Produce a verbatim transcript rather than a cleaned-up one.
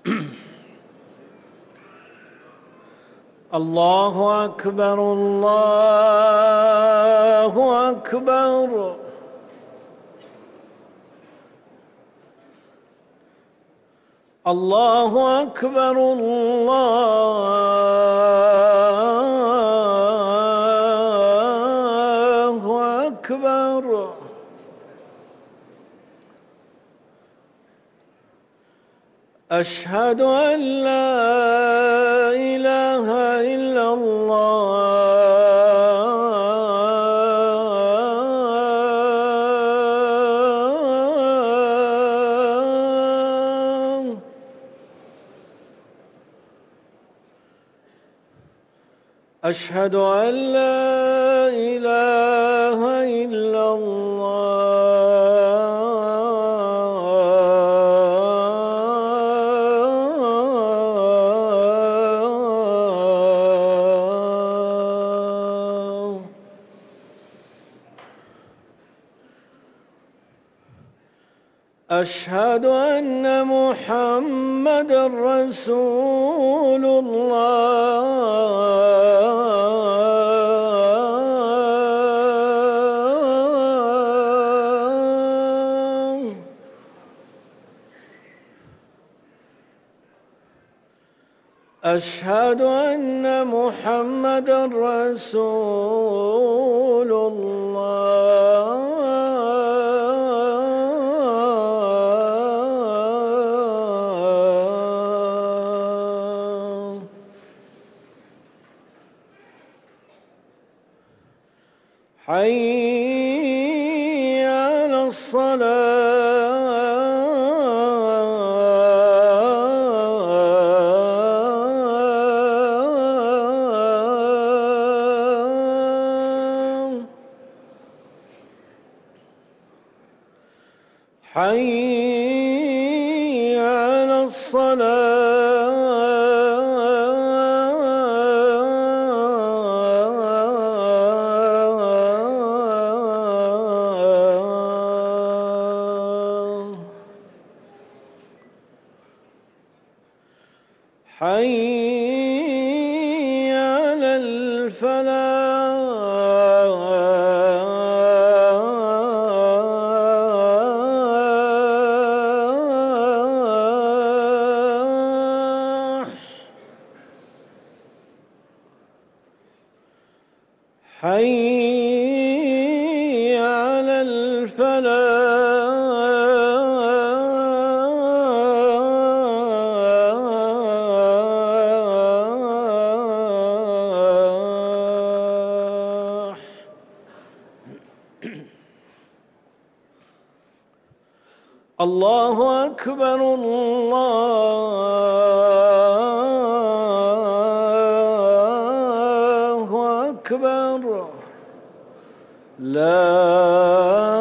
الله أكبر الله أكبر. الله أكبر الله أكبر. أشهد أن لا إله إلا الله. أشهد أن لا إله إلا الله. أشهد أن محمدًا رسول الله. أشهد أن محمدًا رسول الله. حي على الصلاة. حي على الصلاة. حي على الفلاح. حي على الفلاح. الله أكبر الله أكبر. لا